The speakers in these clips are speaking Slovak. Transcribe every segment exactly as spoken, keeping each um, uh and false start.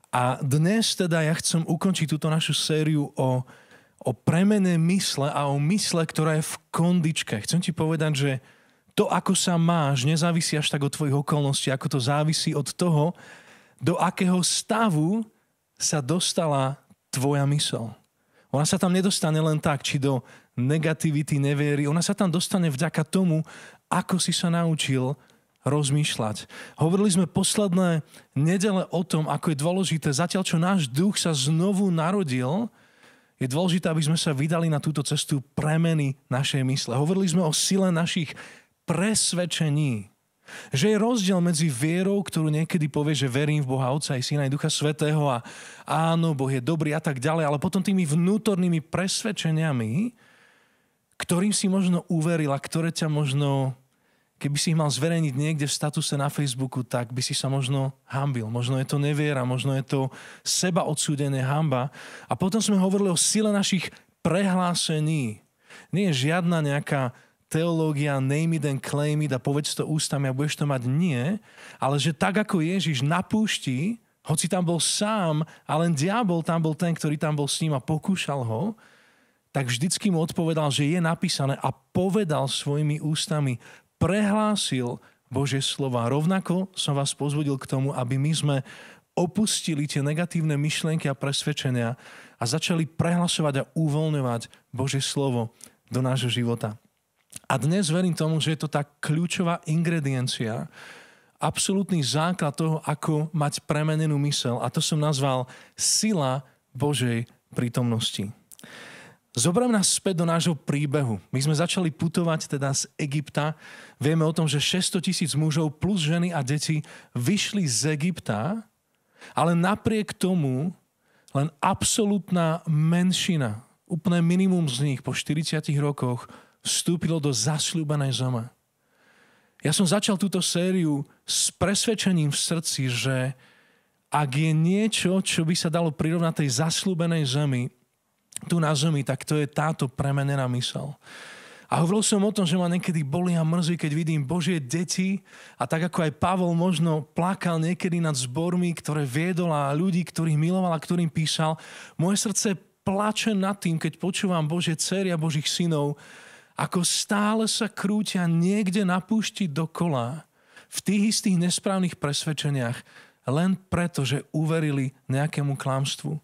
A dnes teda ja chcem ukončiť túto našu sériu o, o premene mysle a o mysle, ktorá je v kondičke. Chcem ti povedať, že to, ako sa máš, nezávisí až tak od tvojich okolností, ako to závisí od toho, do akého stavu sa dostala tvoja mysel. Ona sa tam nedostane len tak, či do negativity, neviery. Ona sa tam dostane vďaka tomu, ako si sa naučil rozmýšľať. Hovorili sme posledné nedele o tom, ako je dôležité, zatiaľ čo náš duch sa znovu narodil, je dôležité, aby sme sa vydali na túto cestu premeny našej mysle. Hovorili sme o sile našich presvedčení. Že je rozdiel medzi vierou, ktorú niekedy povie, že verím v Boha Otca i Syna i Ducha Svätého a áno, Boh je dobrý a tak ďalej, ale potom tými vnútornými presvedčeniami, ktorým si možno uveril a ktoré ťa možno, keby si ich mal zverejniť niekde v statuse na Facebooku, tak by si sa možno hanbil. Možno je to neviera, možno je to seba odsúdené hanba. A potom sme hovorili o sile našich prehlásení. Nie je žiadna nejaká teológia, name it and claim it a povedz to ústami a budeš to mať, nie. Ale že tak ako Ježiš na púšti, hoci tam bol sám a len diabol tam bol ten, ktorý tam bol s ním a pokúšal ho, tak vždycky mu odpovedal, že je napísané a povedal svojimi ústami, prehlásil Božie slova. Rovnako som vás pozvodil k tomu, aby my sme opustili tie negatívne myšlienky a presvedčenia a začali prehlasovať a uvoľňovať Božie slovo do nášho života. A dnes verím tomu, že je to tá kľúčová ingrediencia, absolútny základ toho, ako mať premenenú mysel. A to som nazval sila Božej prítomnosti. Zoberiem nás späť do nášho príbehu. My sme začali putovať teda z Egypta. Vieme o tom, že šesťsto tisíc mužov plus ženy a deti vyšli z Egypta, ale napriek tomu len absolútna menšina, úplné minimum z nich po štyridsiatich rokoch vstúpilo do zasľúbenej zeme. Ja som začal túto sériu s presvedčením v srdci, že ak je niečo, čo by sa dalo prirovnať tej zasľúbenej zemi, tu na zemi, tak to je táto premenená mysel. A hovoril som o tom, že ma niekedy bolí a mrzí, keď vidím Božie deti a tak ako aj Pavol možno plakal niekedy nad zbormi, ktoré viedol a ľudí, ktorých miloval a ktorým písal, moje srdce plače nad tým, keď počúvam Božie dcery a Božích synov, ako stále sa krútia niekde na púšti dokola v tých istých nesprávnych presvedčeniach len preto, že uverili nejakému klamstvu.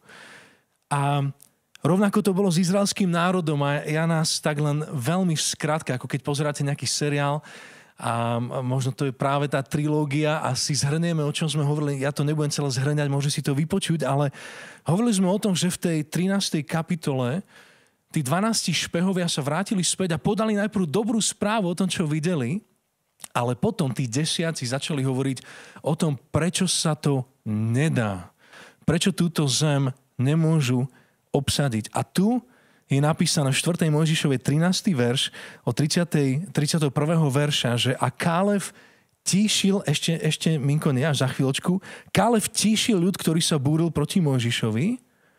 A rovnako to bolo s izraelským národom a ja nás tak len veľmi skrátka, ako keď pozeráte nejaký seriál a možno to je práve tá trilógia a si zhrnieme, o čom sme hovorili. Ja to nebudem celé zhrňať, môže si to vypočuť, ale hovorili sme o tom, že v tej trinástej kapitole tí dvanásti špehovia sa vrátili späť a podali najprv dobrú správu o tom, čo videli, ale potom tí desiaci začali hovoriť o tom, prečo sa to nedá. Prečo túto zem nemôžu obsadiť. A tu je napísané v štvrtej Mojžišovej trinásty verš od tridsiateho prvého verša, že a Kálev tíšil, ešte, ešte Minko, nie, až za chvíľočku, Kálev tíšil ľud, ktorý sa búril proti Mojžišovi.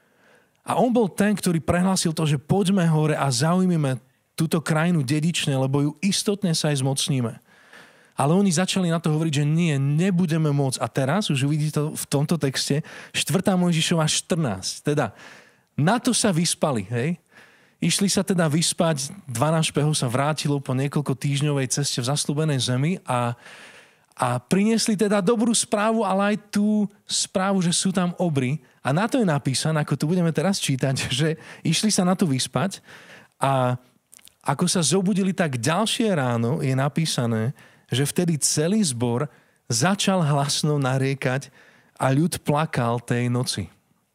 A on bol ten, ktorý prehlásil to, že poďme hore a zaujmime túto krajinu dedične, lebo ju istotne sa aj zmocníme. Ale oni začali na to hovoriť, že nie, nebudeme môcť. A teraz, už uvidíte to v tomto texte, štvrtá Mojžišova štrnásť. Teda, na to sa vyspali, hej? Išli sa teda vyspať, dvanásť špehov sa vrátilo po niekoľko týždňovej ceste v zasľúbenej zemi a A priniesli teda dobrú správu, ale aj tú správu, že sú tam obry. A na to je napísané, ako tu budeme teraz čítať, že išli sa na to vyspať a ako sa zobudili, tak ďalšie ráno je napísané, že vtedy celý zbor začal hlasno nariekať a ľud plakal tej noci.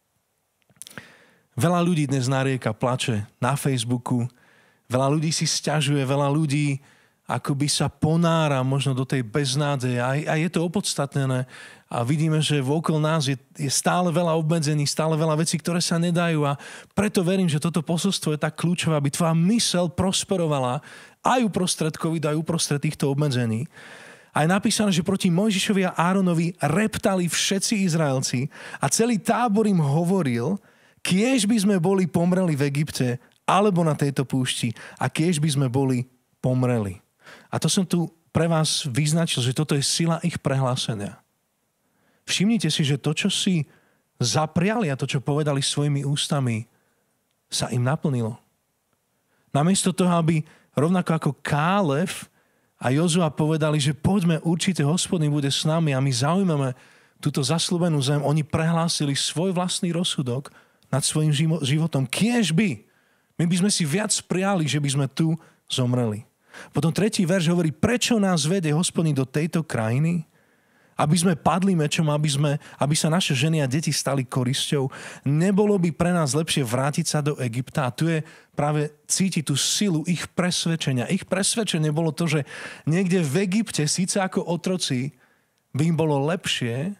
Veľa ľudí dnes narieka, plače na Facebooku, veľa ľudí si sťažuje, veľa ľudí akoby sa ponára možno do tej beznádeje a, a je to opodstatnené a vidíme, že vôkol nás je, je stále veľa obmedzení, stále veľa vecí, ktoré sa nedajú a preto verím, že toto posolstvo je tak kľúčové, aby tvoja myseľ prosperovala aj uprostred covidu, aj uprostred týchto obmedzení. A je napísané, že proti Mojžišovi a Áronovi reptali všetci Izraelci a celý tábor im hovoril, kiež by sme boli pomreli v Egypte alebo na tejto púšti a kiež by sme boli pomreli. A to som tu pre vás vyznačil, že toto je sila ich prehlásenia. Všimnite si, že to, čo si zapriali a to, čo povedali svojimi ústami, sa im naplnilo. Namiesto toho, aby rovnako ako Kálev a Jozua povedali, že poďme, určite Hospodin bude s nami a my zaujmeme túto zasľúbenú zem, oni prehlásili svoj vlastný rozsudok nad svojim životom. Kiež by? My by sme si viac prijali, že by sme tu zomreli. Potom tretí verš hovorí, prečo nás vedie Hospodin do tejto krajiny? Aby sme padli mečom, aby, sme, aby sa naše ženy a deti stali korisťou. Nebolo by pre nás lepšie vrátiť sa do Egypta? A tu je práve cítiť tú silu ich presvedčenia. Ich presvedčenie bolo to, že niekde v Egypte, síce ako otroci, by im bolo lepšie,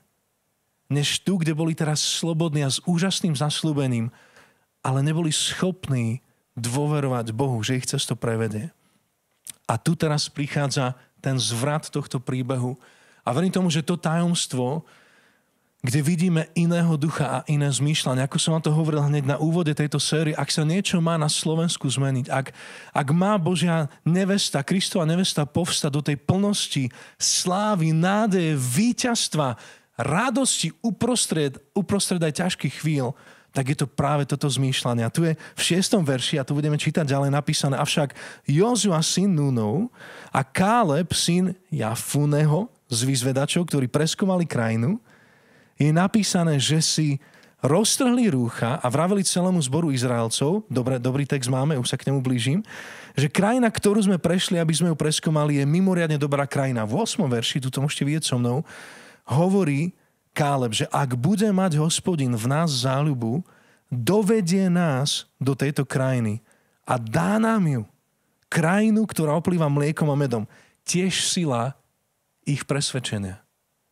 než tu, kde boli teraz slobodní a s úžasným zasľúbením, ale neboli schopní dôverovať Bohu, že ich cez to prevedie. A tu teraz prichádza ten zvrat tohto príbehu. A verím tomu, že to tajomstvo, kde vidíme iného ducha a iné zmýšľanie, ako som vám to hovoril hneď na úvode tejto série, ak sa niečo má na Slovensku zmeniť, ak, ak má Božia nevesta, Kristova nevesta povstať do tej plnosti slávy, nádeje, víťazstva, radosti uprostred, uprostred aj ťažkých chvíľ, tak je to práve toto zmýšľanie. A tu je v šiestom verši, a tu budeme čítať ďalej napísané, avšak Jozua syn Núnov a Káleb syn Jafuneho z vyzvedačov, ktorí preskúmali krajinu, je napísané, že si roztrhli rúcha a vraveli celému zboru Izraelcov, dobre, dobrý text máme, už sa k nemu blížim, že krajina, ktorú sme prešli, aby sme ju preskúmali, je mimoriadne dobrá krajina. V ôsmom verši, tu to môžete vidieť so mnou, hovorí Káleb, že ak bude mať Hospodin v nás záľubu, dovedie nás do tejto krajiny a dá nám ju, krajinu, ktorá oplýva mliekom a medom. Tiež sila ich presvedčenia.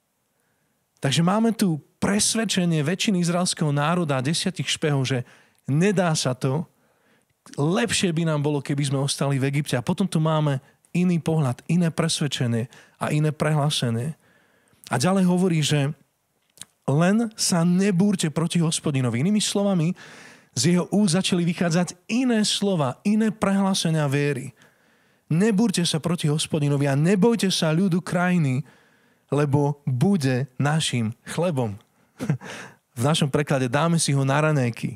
Takže máme tu presvedčenie väčšiny izraelského národa a desiatich špehov, že nedá sa to, lepšie by nám bolo, keby sme ostali v Egypte. A potom tu máme iný pohľad, iné presvedčenie a iné prehlásenie. A ďalej hovorí, že len sa nebúrte proti Hospodinovi. Inými slovami, z jeho úst začali vychádzať iné slova, iné prehlásenia viery. Nebúrte sa proti Hospodinovi a nebojte sa ľudu krajiny, lebo bude našim chlebom. V našom preklade dáme si ho na ranéky.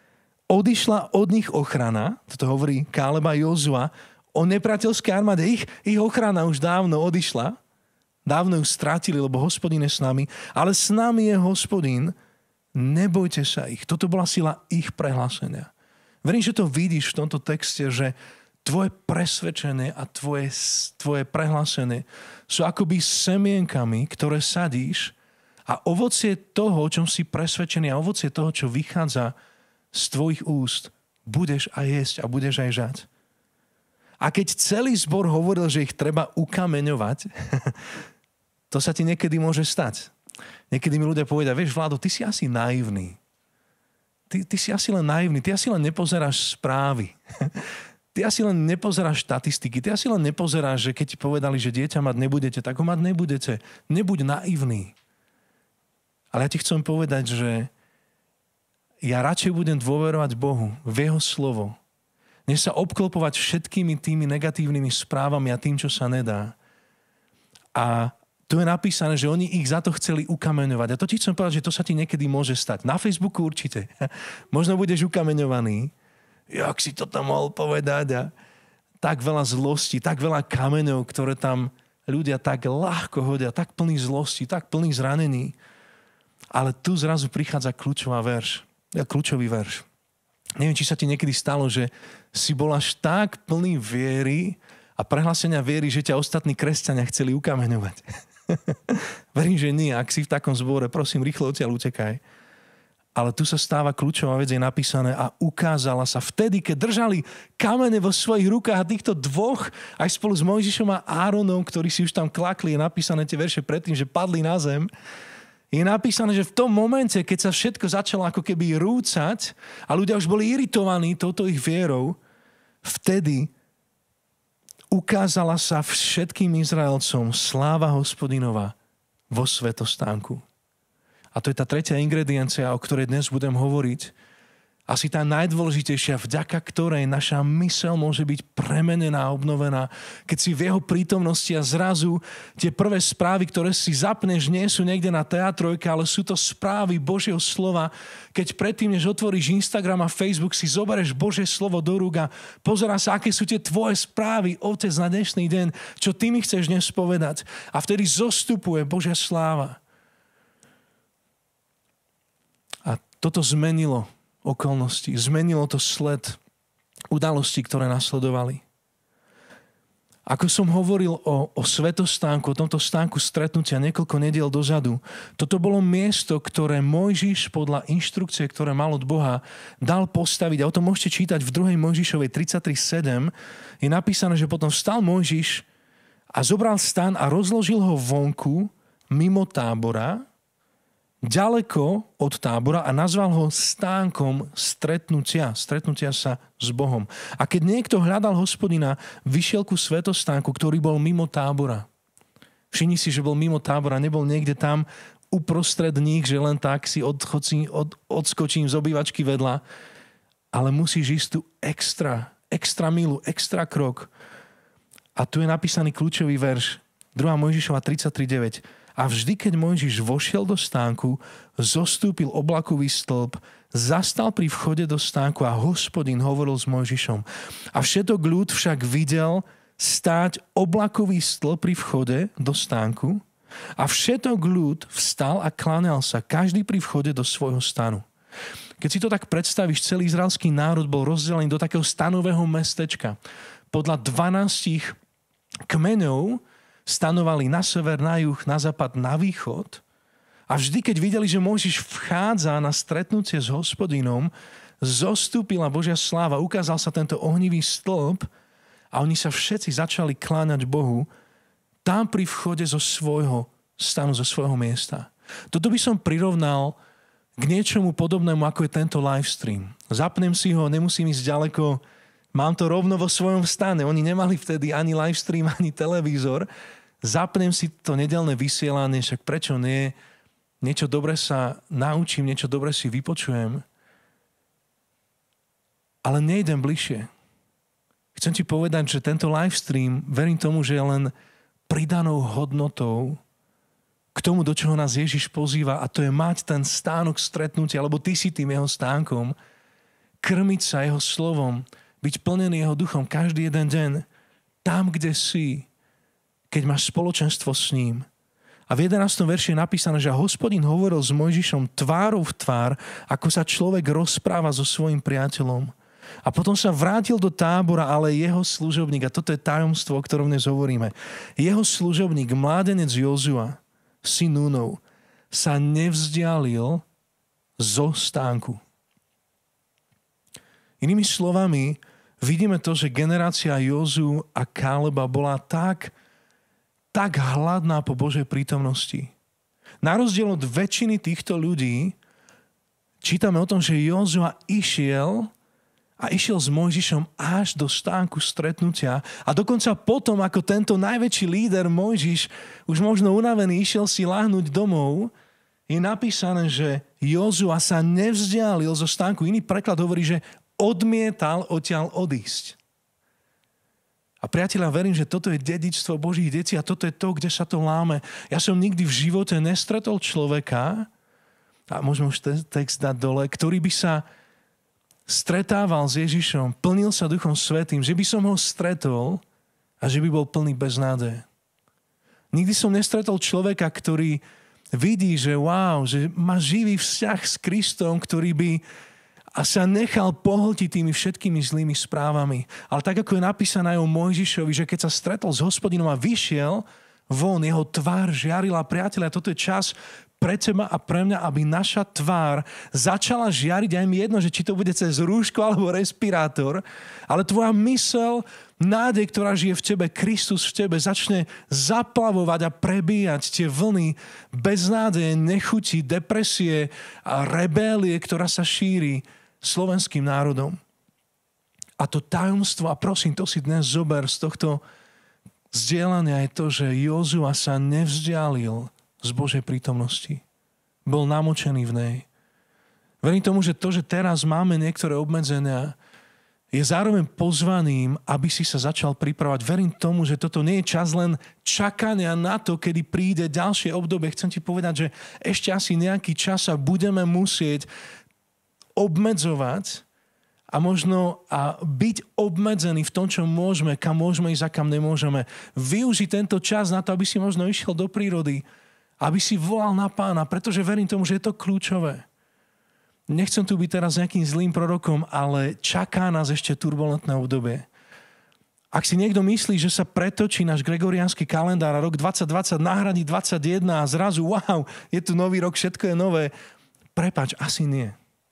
Odišla od nich ochrana, toto hovorí Káleba Jozua, o nepriateľské armáde. Ich, ich ochrana už dávno odišla, dávno ju strátili, lebo Hospodin je s nami, ale s nami je Hospodin, nebojte sa ich. Toto bola sila ich prehlásenia. Verím, že to vidíš v tomto texte, že tvoje presvedčenie a tvoje, tvoje prehlásenie sú akoby semienkami, ktoré sadíš a ovocie toho, o čom si presvedčený a ovocie toho, čo vychádza z tvojich úst, budeš aj jesť a budeš aj žať. A keď celý zbor hovoril, že ich treba ukameňovať, to sa ti niekedy môže stať. Niekedy mi ľudia povedia, vieš, Vlado, ty si asi naivný. Ty, ty si asi len naivný, ty asi len nepozeráš správy. Ty asi len nepozeráš štatistiky, ty asi len nepozeráš, že keď ti povedali, že dieťa mať nebudete, tak ho mať nebudete. Nebuď naivný. Ale ja ti chcem povedať, že ja radšej budem dôverovať Bohu v jeho slovo, než sa obklopovať všetkými tými negatívnymi správami a tým, čo sa nedá. A tu je napísané, že oni ich za to chceli ukameňovať. A to ti chcem povedať, že to sa ti niekedy môže stať. Na Facebooku určite. Možno budeš ukameňovaný. Jak si to tam mohol povedať? A tak veľa zlosti, tak veľa kameňov, ktoré tam ľudia tak ľahko hodia, tak plný zlosti, tak plný zranení. Ale tu zrazu prichádza kľúčová verš. Kľúčový verš. Neviem, či sa ti niekedy stalo, že si bol až tak plný viery a prehlásenia viery, že ťa ostatní kresťania chceli ukameňovať. Verím, že nie. Ak si v takom zbore, prosím, rýchlo odtiaľ utekaj. Ale tu sa stáva kľúčová vec, je napísané a ukázala sa vtedy, keď držali kamene vo svojich rukách a týchto dvoch, aj spolu s Mojžišom a Áronom, ktorí si už tam klakli, je napísané tie verše predtým, že padli na zem. Je napísané, že v tom momente, keď sa všetko začalo ako keby rúcať a ľudia už boli iritovaní touto ich vierou, vtedy ukázala sa všetkým Izraelcom sláva Hospodinova vo svätostánku. A to je tá tretia ingrediencia, o ktorej dnes budem hovoriť. Asi tá najdôležitejšia, vďaka ktorej naša myseľ môže byť premenená, obnovená. Keď si v jeho prítomnosti a zrazu tie prvé správy, ktoré si zapneš, nie sú niekde na teatrojke, ale sú to správy Božieho slova. Keď predtým, než otvoríš Instagram a Facebook, si zoberieš Božie slovo do rúk a pozeráš sa, aké sú tie tvoje správy, Otec, na dnešný deň, čo ty mi chceš dnes povedať. A vtedy zostupuje Božia sláva. A toto zmenilo okolnosti. Zmenilo to sled udalostí, ktoré nasledovali. Ako som hovoril o, o svetostánku, o tomto stánku stretnutia niekoľko nediel dozadu, toto bolo miesto, ktoré Mojžiš podľa inštrukcie, ktoré mal od Boha, dal postaviť. A o tom môžete čítať v druhej Mojžišovej tridsaťtri sedem. Je napísané, že potom vstal Mojžiš a zobral stán a rozložil ho vonku mimo tábora, ďaleko od tábora a nazval ho stánkom stretnutia. Stretnutia sa s Bohom. A keď niekto hľadal Hospodina, vyšiel ku svetostánku, ktorý bol mimo tábora. Všimni si, že bol mimo tábora, nebol niekde tam uprostred nich, že len tak si odchodci, od, odskočím z obývačky vedľa, ale musíš ísť tu extra, extra milu, extra krok. A tu je napísaný kľúčový verš, druhá Mojžišova tridsaťtri deväť. A vždy, keď Mojžiš vošiel do stánku, zostúpil oblakový stĺp, zastal pri vchode do stánku a Hospodin hovoril s Mojžišom. A všetok ľud však videl stáť oblakový stĺp pri vchode do stánku a všetok ľud vstal a kláňal sa, každý pri vchode do svojho stanu. Keď si to tak predstavíš, celý izraelský národ bol rozdelený do takého stanového mestečka. Podľa dvanástich kmeňov stanovali na sever, na juh, na západ, na východ. A vždy, keď videli, že Mojžiš vchádza na stretnutie s Hospodinom, zostúpila Božia sláva, ukázal sa tento ohnivý stĺp a oni sa všetci začali kláňať Bohu tam pri vchode zo svojho stanu, zo svojho miesta. Toto by som prirovnal k niečomu podobnému, ako je tento livestream. Zapnem si ho, nemusím ísť ďaleko, mám to rovno vo svojom stane. Oni nemali vtedy ani livestream, ani televízor. Zapnem si to nedeľné vysielanie, však prečo nie? Niečo dobre sa naučím, niečo dobre si vypočujem. Ale nejdem bližšie. Chcem ti povedať, že tento livestream, verím tomu, že je len pridanou hodnotou k tomu, do čoho nás Ježiš pozýva, a to je mať ten stánok stretnutia, lebo ty si tým jeho stánkom, krmiť sa jeho slovom, byť plnený jeho duchom každý jeden deň, tam, kde si, keď máš spoločenstvo s ním. A v jedenástom verši je napísané, že Hospodin hovoril s Mojžišom tvárou v tvár, ako sa človek rozpráva so svojím priateľom. A potom sa vrátil do tábora, ale jeho služobník, a toto je tajomstvo, o ktorom dnes hovoríme, jeho služobník, mládenec Jozua, syn Núnov, sa nevzdialil zo stánku. Inými slovami, vidíme to, že generácia Jozu a Káleba bola tak, tak hladná po Božej prítomnosti. Na rozdiel od väčšiny týchto ľudí, čítame o tom, že Jozua išiel a išiel s Mojžišom až do stánku stretnutia a dokonca potom, ako tento najväčší líder Mojžiš, už možno unavený, išiel si láhnuť domov, je napísané, že Jozua sa nevzdialil zo stánku. Iný preklad hovorí, že odmietal odtiaľ odísť. A priatelia, verím, že toto je dedičstvo Božích detí a toto je to, kde sa to láme. Ja som nikdy v živote nestretol človeka, a môžeme už ten text dať dole, ktorý by sa stretával s Ježišom, plnil sa Duchom Svätým, že by som ho stretol a že by bol plný beznádeje. Nikdy som nestretol človeka, ktorý vidí, že wow, že má živý vzťah s Kristom, ktorý by a sa nechal pohltiť tými všetkými zlými správami. Ale tak, ako je napísané o Mojžišovi, že keď sa stretol s Hospodinom a vyšiel von, jeho tvár žiarila. Priatelia, toto je čas pre teba a pre mňa, aby naša tvár začala žiariť. Aj mi jedno, že či to bude cez rúško alebo respirátor, ale tvoja mysel, nádej, ktorá žije v tebe, Kristus v tebe, začne zaplavovať a prebíjať tie vlny beznádeje, nechuti, depresie a rebélie, ktorá sa šíri slovenským národom. A to tajomstvo, a prosím, to si dnes zober z tohto zdieľania, je to, že Jozua sa nevzdialil z Božej prítomnosti. Bol namočený v nej. Verím tomu, že to, že teraz máme niektoré obmedzenia, je zároveň pozvaným, aby si sa začal pripravať. Verím tomu, že toto nie je čas len čakania na to, kedy príde ďalšie obdobie. Chcem ti povedať, že ešte asi nejaký čas sa budeme musieť obmedzovať a možno a byť obmedzení v tom, čo môžeme, kam môžeme ísť a kam nemôžeme. Využiť tento čas na to, aby si možno išiel do prírody, aby si volal na Pána, pretože verím tomu, že je to kľúčové. Nechcem tu byť teraz nejakým zlým prorokom, ale čaká nás ešte turbulentné obdobie. Ak si niekto myslí, že sa pretočí náš gregoriánsky kalendár a rok dvadsať dvadsať nahradí dvadsaťjeden a zrazu, wow, je tu nový rok, všetko je nové. Prepáč, asi nie.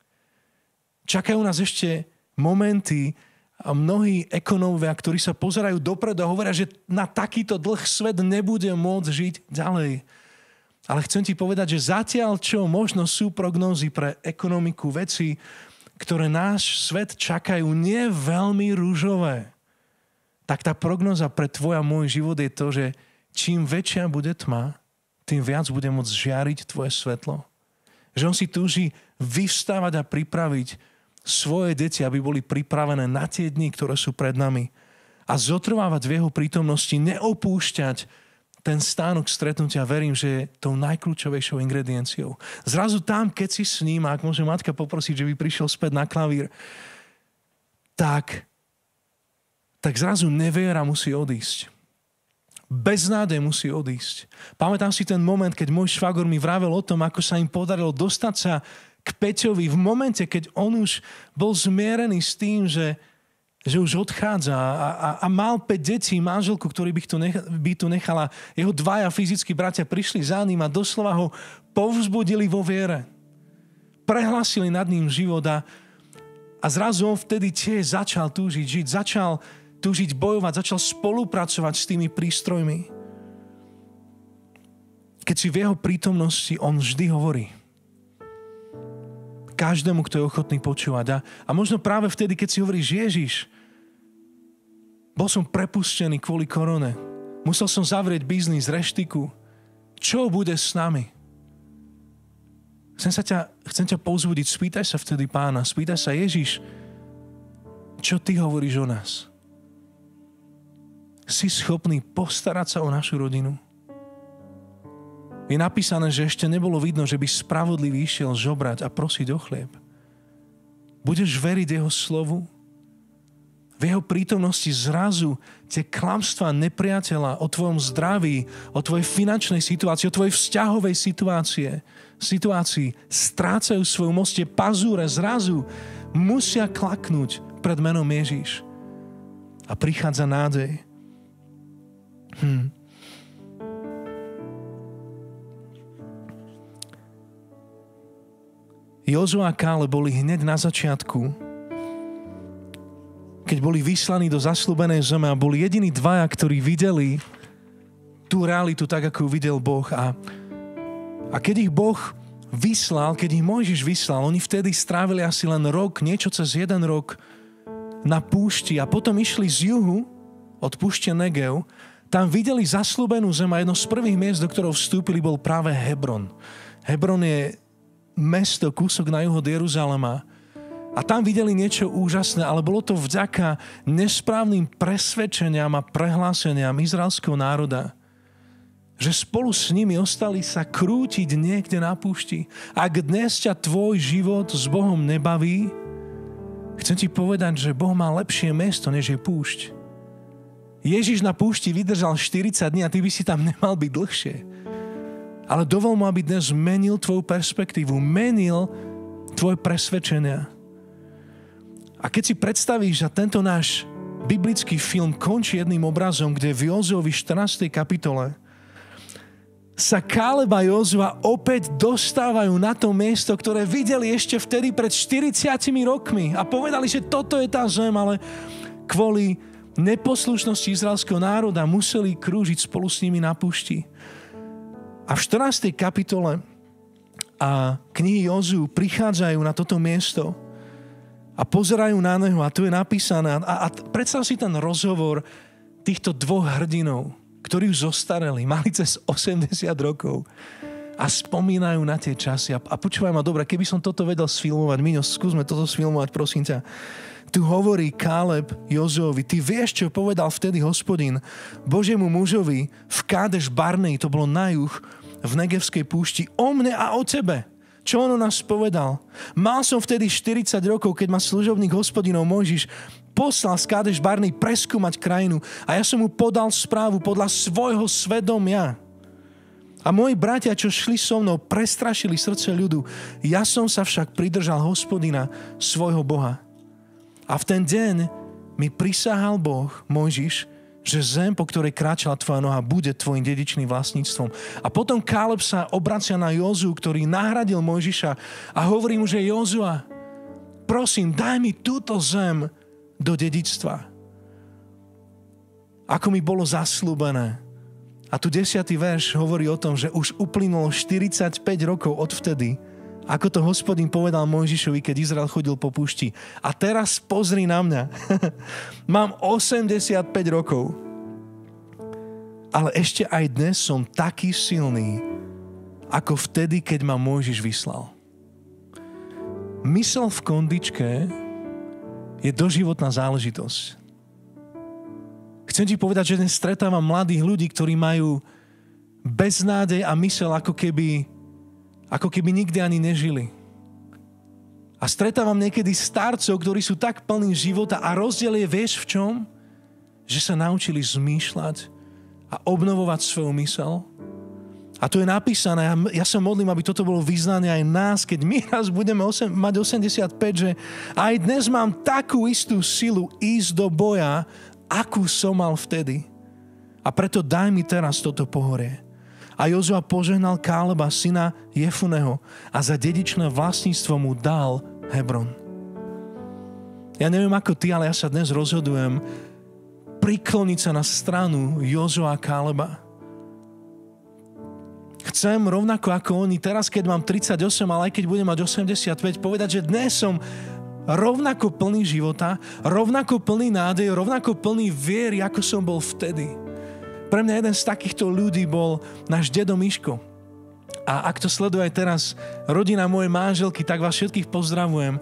Čakajú nás ešte momenty a mnohí ekonómovia, ktorí sa pozerajú dopredu a hovoria, že na takýto dlh svet nebude môcť žiť ďalej. Ale chcem ti povedať, že zatiaľ, čo možno sú prognózy pre ekonomiku, veci, ktoré náš svet čakajú, nie veľmi ružové, tak tá prognóza pre tvoj a môj život je to, že čím väčšia bude tma, tým viac bude môcť žiariť tvoje svetlo. Že on si túži vyvstávať a pripraviť svoje deti, aby boli pripravené na tie dni, ktoré sú pred nami. A zotrvávať v jeho prítomnosti, neopúšťať ten stánok stretnutia, verím, že je tou najkľúčovejšou ingredienciou. Zrazu tam, keď si s ním, ak môže matka poprosiť, že by prišiel späť na klavír, tak, tak zrazu neviera musí odísť. Beznádej musí odísť. Pamätám si ten moment, keď môj švagor mi vravel o tom, ako sa im podarilo dostať sa k Peťovi v momente, keď on už bol zmierený s tým, že že už odchádza a, a, a mal päť detí, manželku, ktorý by tu, nech, by tu nechala. Jeho dvaja fyzickí bratia prišli za ním a doslova ho povzbudili vo viere. Prehlásili nad ním život a, a zrazu on vtedy tiež začal túžiť žiť, začal túžiť bojovať, začal spolupracovať s tými prístrojmi. Keď si v jeho prítomnosti, on vždy hovorí. Každému, kto je ochotný počúvať. A, a možno práve vtedy, keď si hovoríš, Ježiš, bol som prepustený kvôli korone. Musel som zavrieť biznis, reštiku. Čo bude s nami? Chcem, sa ťa, chcem ťa povzbudiť, spýtaj sa vtedy Pána, spýtaj sa, Ježiš, čo ty hovoríš o nás? Si schopný postarať sa o našu rodinu? Je napísané, že ešte nebolo vidno, že by spravodlivý išiel žobrať a prosiť o chlieb. Budeš veriť jeho slovu? V jeho prítomnosti zrazu tie klamstvá nepriateľa o tvojom zdraví, o tvojej finančnej situácii, o tvojej vzťahovej situácie, situácii strácajú svoju moc, tie pazúre zrazu musia klaknúť pred menom Ježiš. A prichádza nádej. Hm. Jozua a Káleb boli hneď na začiatku, keď boli vyslaní do zasľúbenej zeme a boli jediní dvaja, ktorí videli tú realitu tak, ako ju videl Boh. A, a keď ich Boh vyslal, keď ich Mojžiš vyslal, oni vtedy strávili asi len rok, niečo cez jeden rok na púšti a potom išli z juhu od púšte Negev. Tam videli zasľúbenú zem a jedno z prvých miest, do ktorého vstúpili, bol práve Hebron. Hebron je mesto, kúsok na juh od Jeruzalema. A tam videli niečo úžasné, ale bolo to vďaka nesprávnym presvedčeniam a prehláseniam izraelského národa, že spolu s nimi ostali sa krútiť niekde na púšti. Ak dnes ťa tvoj život s Bohom nebaví, chcem ti povedať, že Boh má lepšie miesto, než je púšť. Ježiš na púšti vydržal štyridsať dní a ty by si tam nemal byť dlhšie. Ale dovol mu, aby dnes menil tvoju perspektívu, menil tvoje presvedčenia. A keď si predstavíš, že tento náš biblický film končí jedným obrazom, kde v Jozuovi štrnástej kapitole sa Káleb a Jozua opäť dostávajú na to miesto, ktoré videli ešte vtedy pred štyridsiatimi rokmi a povedali, že toto je tá zem, ale kvôli neposlušnosti izraelského národa museli krúžiť spolu s nimi na púšti. A v štrnástej kapitole a knihy Jozue prichádzajú na toto miesto a pozerajú na neho a tu je napísané. A, a predstav si ten rozhovor týchto dvoch hrdinov, ktorí už zostareli, mali cez osemdesiat rokov. a spomínajú na tie časy. A, a počúvaj ma, dobre, keby som toto vedel sfilmovať, Miňo, skúsme toto sfilmovať, prosím ťa. Tu hovorí Káleb Jozuovi, ty vieš, čo povedal vtedy Hospodin Božiemu mužovi v Kádeš Barnej, to bolo na juh, v Negevskej púšti, o mne a o tebe. Čo on o nás povedal? Mal som vtedy štyridsať rokov, keď ma služobník Hospodinov Mojžiš poslal z Kádeš Barnej preskúmať krajinu a ja som mu podal správu podľa svojho svedomia. A moji bratia, čo šli so mnou, prestrašili srdce ľudu. Ja som sa však pridržal Hospodina, svojho Boha. A v ten deň mi prisahal Boh, Mojžiš, že zem, po ktorej kráčala tvoja noha, bude tvojim dedičným vlastníctvom. A potom Káleb sa obracia na Jozu, ktorý nahradil Mojžiša a hovorí mu, že Jozua, prosím, daj mi túto zem do dedičstva. Ako mi bolo zasľúbené. A tu desiatý verš hovorí o tom, že už uplynulo štyridsaťpäť rokov odvtedy, ako to Hospodin povedal Mojžišovi, keď Izrael chodil po púšti. A teraz pozri na mňa. Mám osemdesiatpäť rokov. Ale ešte aj dnes som taký silný, ako vtedy, keď ma Mojžiš vyslal. Mysel v kondičke je doživotná záležitosť. Chcem ti povedať, že dnes stretávam mladých ľudí, ktorí majú beznádej a mysel ako keby ako keby nikdy ani nežili. A stretávam niekedy starcov, ktorí sú tak plní života a rozdiel je, vieš v čom? Že sa naučili zmýšľať a obnovovať svoju mysel. A to je napísané, ja sa modlím, aby toto bolo vyznanie aj nás, keď my raz budeme osem, mať osemdesiatpäť, že aj dnes mám takú istú silu ísť do boja, akú som mal vtedy. A preto daj mi teraz toto pohorie. A Jozua požehnal Káleba, syna Jefuneho, a za dedičné vlastníctvo mu dal Hebron. Ja neviem ako ty, ale ja sa dnes rozhodujem prikloniť sa na stranu Jozua a Káleba. Chcem rovnako ako oni, teraz keď mám tridsaťosem, ale aj keď budem mať osemdesiatpäť, povedať, že dnes som rovnako plný života, rovnako plný nádej, rovnako plný viery, ako som bol vtedy. Pre mňa jeden z takýchto ľudí bol náš dedo Miško. A ak to sleduje aj teraz rodina mojej manželky, tak vás všetkých pozdravujem.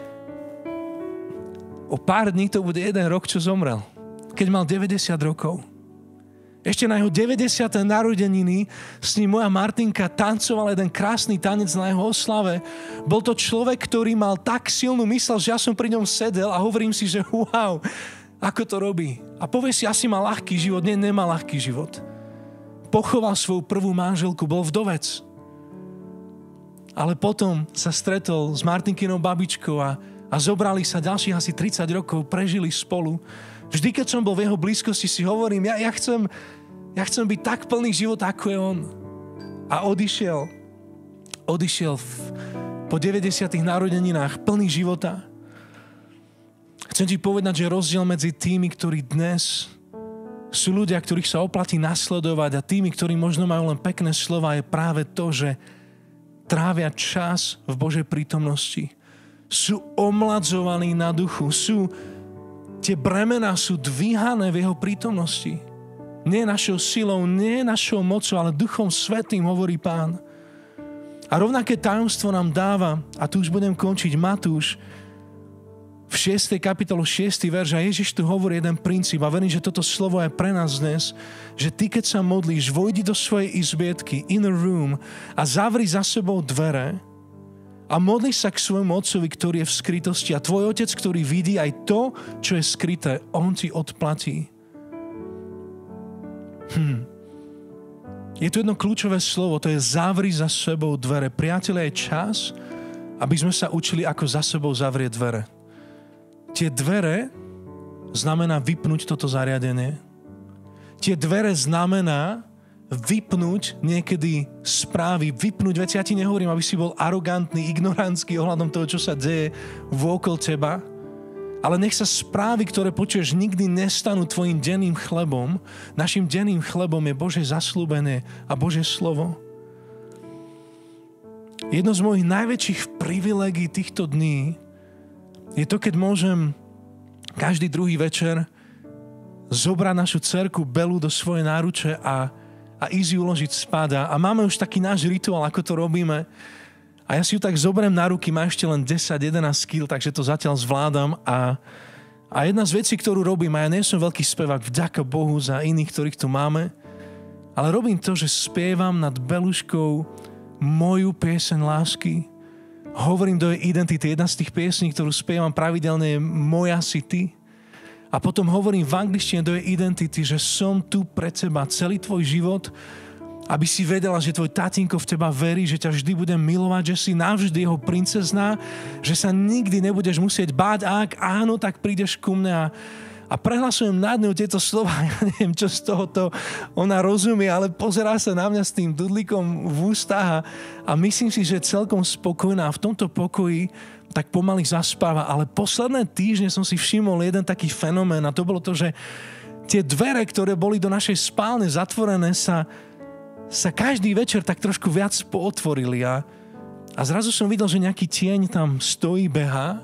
O pár dní to bude jeden rok, čo zomrel. Keď mal deväťdesiat rokov. Ešte na jeho deväťdesiate narodeniny s ním moja Martinka tancovala jeden krásny tanec na jeho oslave. Bol to človek, ktorý mal tak silnú mysel, že ja som pri ňom sedel a hovorím si, že wow, ako to robí. A povie si, asi má ľahký život. Nie, nemá ľahký život. Pochoval svoju prvú manželku, bol vdovec. Ale potom sa stretol s Martinkinou babičkou a, a zobrali sa ďalších asi tridsať rokov, prežili spolu. Vždy, keď som bol v jeho blízkosti, si hovorím, ja, ja, chcem, ja chcem byť tak plný života, ako je on. A odišiel. Odišiel v, po deväťdesiatych narodeninách plný života. Chcem ti povedať, že rozdiel medzi tými, ktorí dnes sú ľudia, ktorých sa oplatí nasledovať, a tými, ktorí možno majú len pekné slova, je práve to, že trávia čas v Božej prítomnosti. Sú omladzovaní na duchu. Sú, tie bremená sú dvíhané v jeho prítomnosti. Nie našou silou, nie našou mocou, ale Duchom Svätým, hovorí Pán. A rovnaké tajomstvo nám dáva, a tu už budem končiť, Matúš, v šiestej kapitolu šiesty verš, a Ježiš tu hovorí jeden princíp a verím, že toto slovo je pre nás dnes, že ty, keď sa modlíš, vojdi do svojej izbietky, inner room, a zavri za sebou dvere a modli sa k svojmu otcovi, ktorý je v skrytosti, a tvoj otec, ktorý vidí aj to, čo je skryté, on ti odplatí. Hm. Je tu jedno kľúčové slovo, to je zavri za sebou dvere. Priatelia, je čas, aby sme sa učili, ako za sebou zavrieť dvere. Tie dvere znamená vypnúť toto zariadenie. Tie dvere znamená vypnúť niekedy správy, vypnúť veci. Ja ti nehovorím, aby si bol arogantný, ignorantský ohľadom toho, čo sa deje vôkol teba, ale nech sa správy, ktoré počuješ, nikdy nestanú tvojim denným chlebom. Našim denným chlebom je Božie zasľúbenie a Božie slovo. Jedno z mojich najväčších privilégií týchto dní je to, keď môžem každý druhý večer zobrať našu dcerku Belu do svojej náruče a, a a ísť ju uložiť spať. A máme už taký náš rituál, ako to robíme. A ja si ju tak zoberiem na ruky, má ešte len desať jedenásť kil, takže to zatiaľ zvládam. A, a jedna z vecí, ktorú robím, a ja nie som veľký spevák, vďaka Bohu za iných, ktorých tu máme, ale robím to, že spievam nad Beluškou moju pieseň lásky. Hovorím do jej identity. Jedna z tých piesní, ktorú spievam pravidelne, je Moja si ty. A potom hovorím v angličtine do jej identity, že som tu pre teba celý tvoj život, aby si vedela, že tvoj tatínko v teba verí, že ťa vždy budem milovať, že si navždy jeho princezná, že sa nikdy nebudeš musieť báť a ak áno, tak prídeš ku mne a, a prehlasujem nad ňou tieto slova. Ja neviem, čo z tohoto ona rozumie, ale pozerá sa na mňa s tým dudlíkom v ústach a, a myslím si, že je celkom spokojná. V tomto pokoji tak pomaly zaspáva, ale posledné týždne som si všimol jeden taký fenomén a to bolo to, že tie dvere, ktoré boli do našej spálne zatvorené, sa, sa každý večer tak trošku viac pootvorili a, a zrazu som videl, že nejaký tieň tam stojí, behá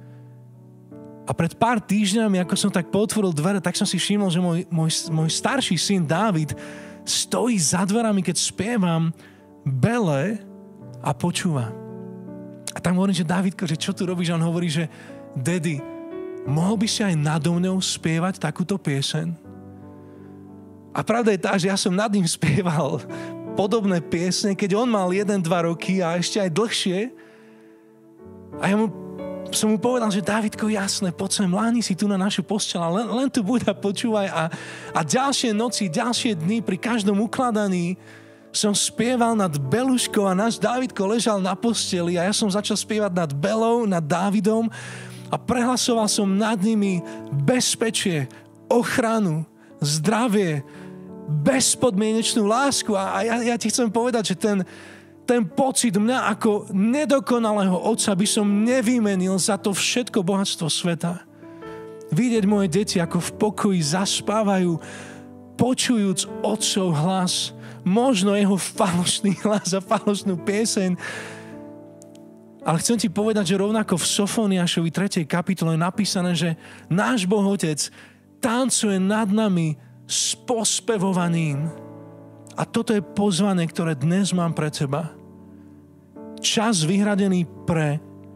a pred pár týždňami, ako som tak pootvoril dvere, tak som si všimol, že môj, môj, môj starší syn Dávid stojí za dverami, keď spievam Bele a počúva. A tam hovorím, že Dávidko, že čo tu robíš? A on hovorí, že Daddy, mohol by si aj nado mňou spievať takúto pieseň? A pravda je tá, že ja som nad ním spieval podobné piesne, keď on mal jeden, dva roky a ešte aj dlhšie. A ja mu, som mu povedal, že Dávidko, jasné, poď sem, láhni si tu na našu posteľ, len, len tu buď a počúvaj. A, a ďalšie noci, ďalšie dni pri každom ukladaní som spieval nad Beluškou a náš Dávidko ležal na posteli a ja som začal spievať nad Belou, nad Dávidom a prehlasoval som nad nimi bezpečie, ochranu, zdravie, bezpodmienečnú lásku. A ja, ja ti chcem povedať, že ten, ten pocit mňa ako nedokonalého otca by som nevymenil za to všetko bohatstvo sveta. Vidieť moje deti, ako v pokoji zaspávajú, počujúc otcov hlas, možno jeho falošný hlas a falošnú pieseň. Ale chcem ti povedať, že rovnako v Sofoniášovi tretej kapitole je napísané, že náš Boh Otec tancuje nad nami s pospevovaním. A toto je pozvanie, ktoré dnes mám pre teba. Čas vyhradený pre,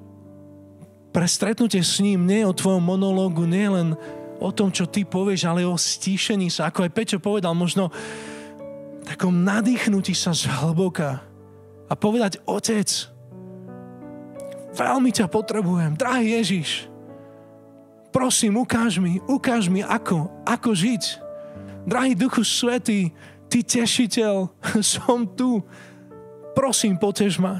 pre stretnutie s ním nie je o tvojom monológu, nie len o tom, čo ty povieš, ale o stíšení sa. Ako aj Peťo povedal, možno takom nadýchnutí sa zhlboka a povedať, Otec, veľmi ťa potrebujem, drahý Ježiš, prosím, ukáž mi, ukáž mi, ako, ako žiť. Drahý Duchu Svätý, ty tešiteľ, som tu, prosím, potež ma.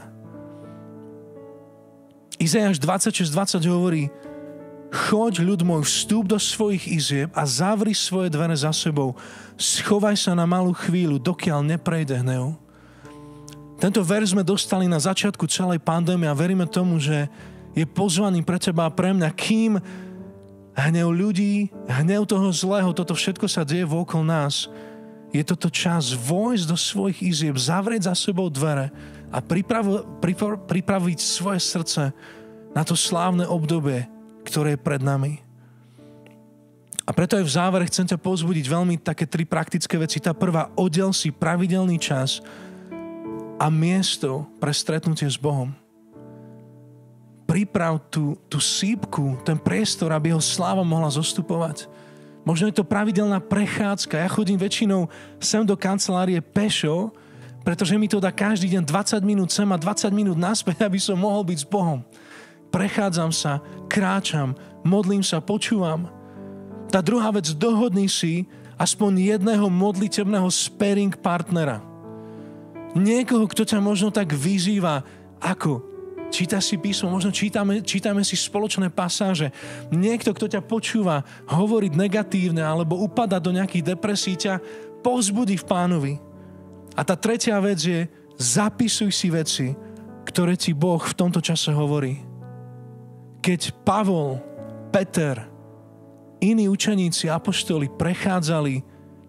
Izaiáš dvadsaťšesť dvadsať hovorí, choď, ľud môj, vstúp do svojich izieb a zavri svoje dvere za sebou. Schovaj sa na malú chvíľu, dokiaľ neprejde hnev. Tento verš sme dostali na začiatku celej pandémie a veríme tomu, že je pozvaný pre teba a pre mňa, kým hnev ľudí, hnev toho zlého, toto všetko sa deje vôkol nás. Je toto čas vojsť do svojich izieb, zavrieť za sebou dvere a pripravo, pripra, pripraviť svoje srdce na to slávne obdobie, ktoré je pred nami. A preto aj v závere chcem ťa povzbudiť veľmi také tri praktické veci. Tá prvá, oddel si pravidelný čas a miesto pre stretnutie s Bohom. Priprav tú, tú sípku, ten priestor, aby jeho sláva mohla zostupovať. Možno je to pravidelná prechádzka. Ja chodím väčšinou sem do kancelárie pešo, pretože mi to dá každý deň dvadsať minút sem a dvadsať minút naspäť, aby som mohol byť s Bohom. Prechádzam sa, kráčam, modlím sa, počúvam. Tá druhá vec, dohodni si aspoň jedného modlitebného sparing partnera. Niekoho, kto ťa možno tak vyzýva, ako číta si písmo, možno čítame, čítame si spoločné pasáže. Niekto, kto ťa počúva hovoriť negatívne alebo upada do nejakých depresí, ťa povzbudí v Pánovi. A tá tretia vec je, zapisuj si veci, ktoré ti Boh v tomto čase hovorí. Keď Pavol, Peter, iní učeníci, apoštoli prechádzali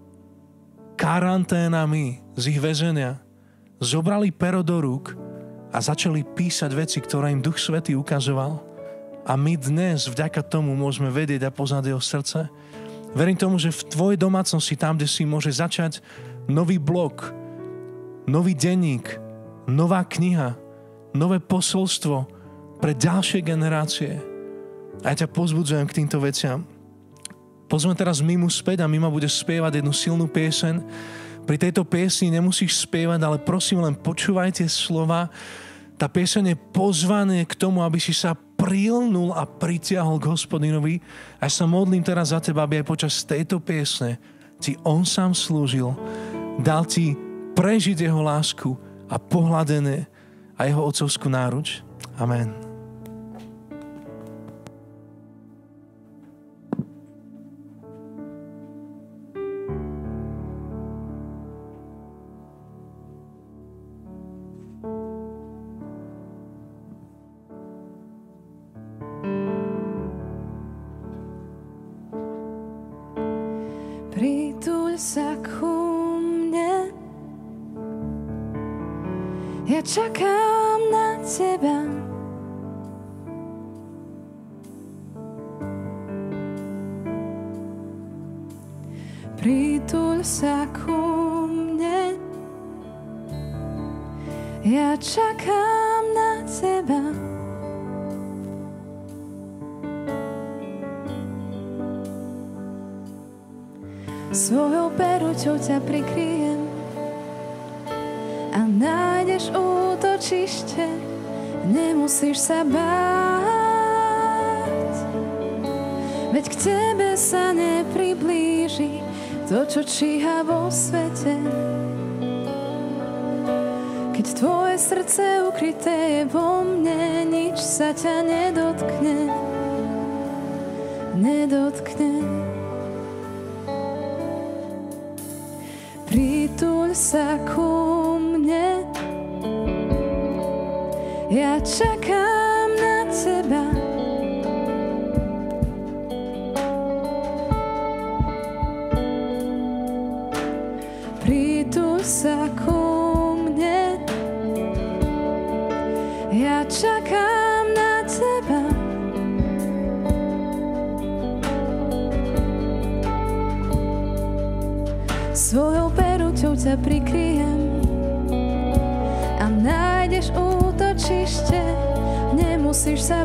karanténami z ich väzenia, zobrali pero do rúk a začali písať veci, ktoré im Duch Svätý ukazoval. A my dnes vďaka tomu môžeme vedieť a poznať jeho srdce. Verím tomu, že v tvojej domácnosti, tam, kde si môže začať nový blog, nový denník, nová kniha, nové posolstvo pre ďalšie generácie. A ja ťa pozbudzujem k týmto veciam. Pozvem teraz Mimu späť a Mima bude spievať jednu silnú pieseň. Pri tejto piesni nemusíš spievať, ale prosím, len počúvajte slova. Tá pieseň je pozvanie k tomu, aby si sa prilnul a pritiahol k Hospodinovi. A ja sa modlím teraz za teba, aby aj počas tejto piesne ti on sám slúžil. Dal ti prežiť jeho lásku a pohľadené a jeho otcovskú náruč. Amen. Prituľ sa ku mne, ja čakám na teba. Prituľ sa ku mne, ja čakám na teba. Svojou peruťou ťa prikryjem a nájdeš útočište, nemusíš sa báť. Veď k tebe sa nepriblíži to, čo číha vo svete. Keď tvoje srdce ukryté je vo mne, nič sa ťa nedotkne, nedotkne. Prituľ sa ku mne, ja čakám na teba. Prituľ sa ku mne, ja čakám na teba. Svojou peruťou ťa prikryjem a nájdeš útočište, nemusíš sa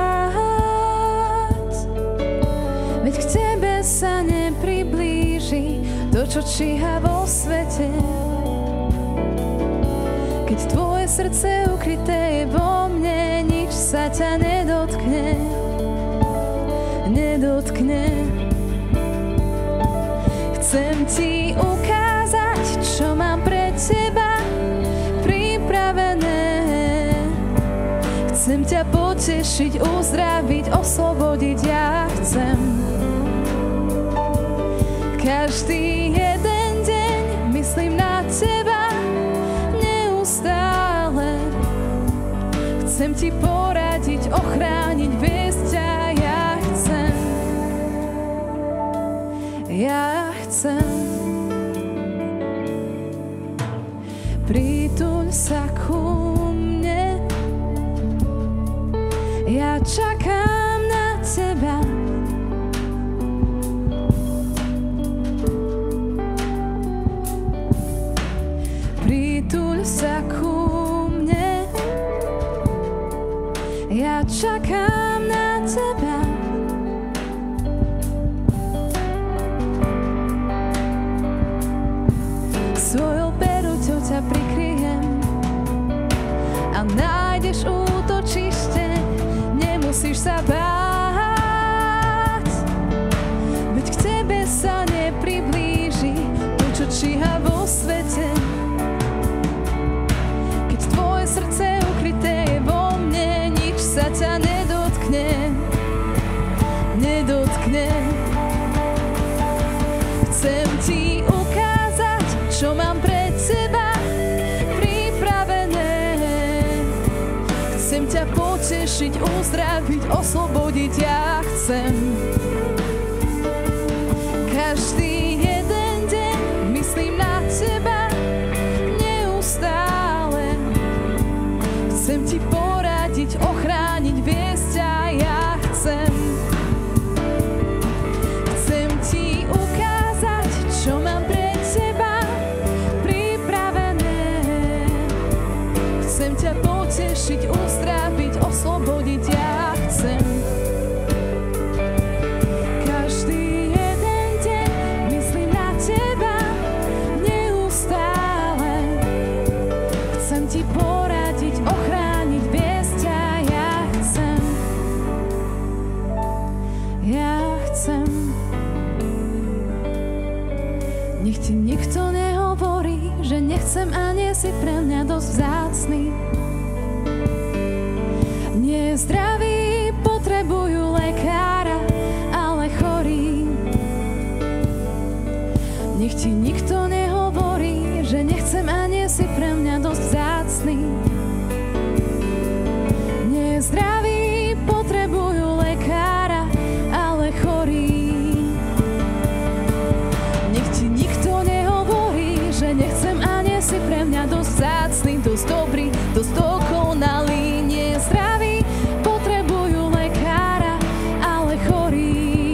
báť. Veď k tebe sa nepriblíži to, čo číha vo svete. Keď tvoje srdce ukryté je vo mne, nič sa ťa nedotkne, nedotkne. Chcem ti ukázať, čo mám pre teba pripravené. Chcem ťa potešiť, uzdraviť, oslobodiť, ja chcem. Každý jeden deň myslím na teba neustále. Chcem ti poradiť, ochrániť, viesť ťa, ja chcem. Ja chcem. Prituľ sa ku mne, ja čakám na teba. Prituľ sa ku mne, ja čakám na teba. Svojou peruťou ťa prikryjem a nájdeš útočište, nemusíš sa báť. Veď k tebe sa nepriblíži to, čo číha vo svete. Keď tvoje srdce ukryté je vo mne, nič sa ťa nedotkne, nedotkne. Chcem ti ukázať, čo mám pre teba pripravené. Chcem ťa potešiť, uzdraviť, oslobodiť, ja chcem. Každý jeden deň myslím na teba neustále. Chcem ti poradiť, ochrániť, viesť ťa, ja chcem. Chcem ti ukázať, čo mám pre teba Nech ti nikto nehovorí, že nechcem a nie si pre mňa dosť vzácny. Nie zdraví potrebujú lekára, ale chorí. Nech ti nikto nehovorí, že nechcem a nie si pre mňa dosť vzácny. Nie zdraví potrebujú lekára, ale chorí. Nech ti nikto nehovorí, že nechcem a nie si pre mňa dosť vzácny, dosť dobrý, dosť dokonalý. Nie zdraví potrebujú lekára, ale chorí.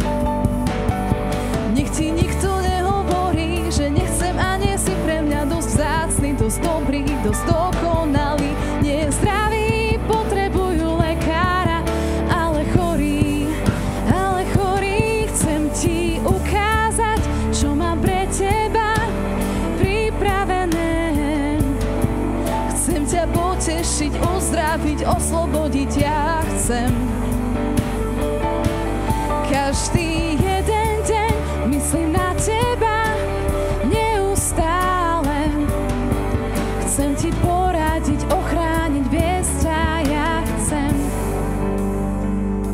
Nech ti nikto nehovorí, že nechcem a nie si pre mňa dosť vzácny, dosť dobrý, dosť dokonalý. Nie zdraví potrebujú lekára, ale chorí, ale chorí. Chcem ti ukázať, čo mám pre teba pripravené. Chcem ťa potešiť, uzdraviť, oslobodiť, ja chcem